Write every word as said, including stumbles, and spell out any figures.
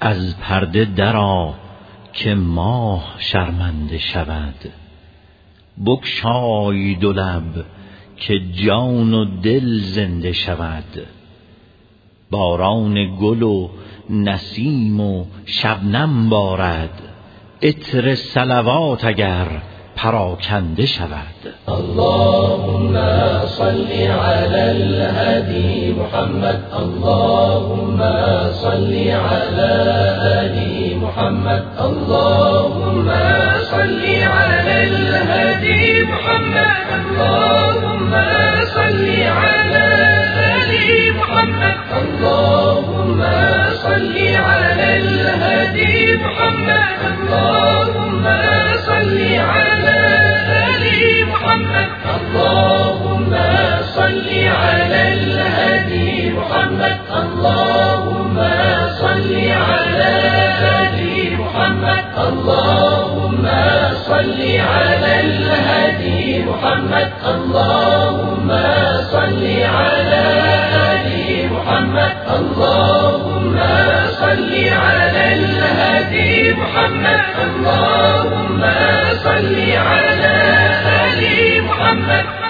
از پرده درآ که ماه شرمنده شود، بگشای دو لب که جان و دل زنده شود. باران گل و نسیم و شبنم بارد، عطر صلوات اگر پراکنده شود. اللهم صل على الهادي محمد، اللهم صل على آل محمد، اللهم صل على الهادي محمد، اللهم صل على آل محمد، اللهم صل على الهادي محمد، اللهم صل على آل محمد، اللهم صل على الهادي محمد، اللهم صل على آل محمد، اللهم صل على الهادي محمد، اللهم صل على آل محمد، اللهم صل على الهادي محمد، اللهم صل على آل محمد.